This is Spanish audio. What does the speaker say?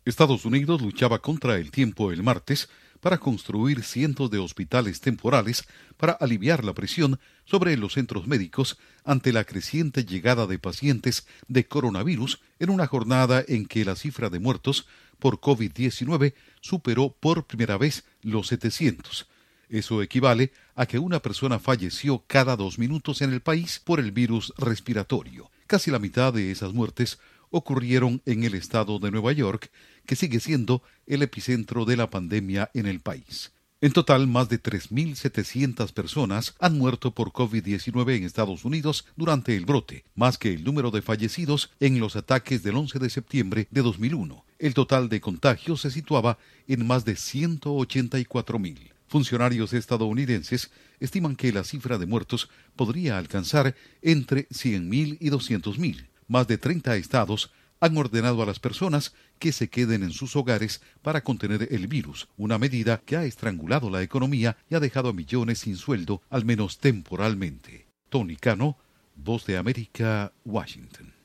Estados Unidos luchaba contra el tiempo el martes para construir cientos de hospitales temporales para aliviar la presión sobre los centros médicos ante la creciente llegada de pacientes de coronavirus en una jornada en que la cifra de muertos por COVID-19 superó por primera vez los 700. Eso equivale a que una persona falleció cada 2 minutos en el país por el virus respiratorio. Casi la mitad de esas muertes ocurrieron en el estado de Nueva York, que sigue siendo el epicentro de la pandemia en el país. En total, más de 3.700 personas han muerto por COVID-19 en Estados Unidos durante el brote, más que el número de fallecidos en los ataques del 11 de septiembre de 2001. El total de contagios se situaba en más de 184.000. Funcionarios estadounidenses estiman que la cifra de muertos podría alcanzar entre 100.000 y 200.000. Más de 30 estados han ordenado a las personas que se queden en sus hogares para contener el virus, una medida que ha estrangulado la economía y ha dejado a millones sin sueldo, al menos temporalmente. Tony Cano, Voz de América, Washington.